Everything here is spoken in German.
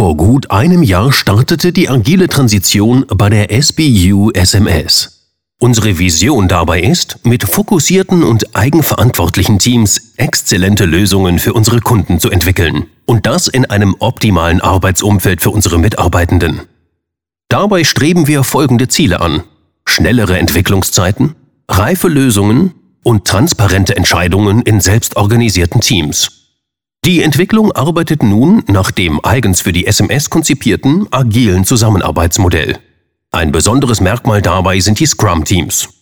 Vor gut einem Jahr startete die agile Transition bei der SBU SMS. Unsere Vision dabei ist, mit fokussierten und eigenverantwortlichen Teams exzellente Lösungen für unsere Kunden zu entwickeln. Und das in einem optimalen Arbeitsumfeld für unsere Mitarbeitenden. Dabei streben wir folgende Ziele an: schnellere Entwicklungszeiten, reife Lösungen und transparente Entscheidungen in selbstorganisierten Teams. Die Entwicklung arbeitet nun nach dem eigens für die SMS konzipierten agilen Zusammenarbeitsmodell. Ein besonderes Merkmal dabei sind die Scrum-Teams.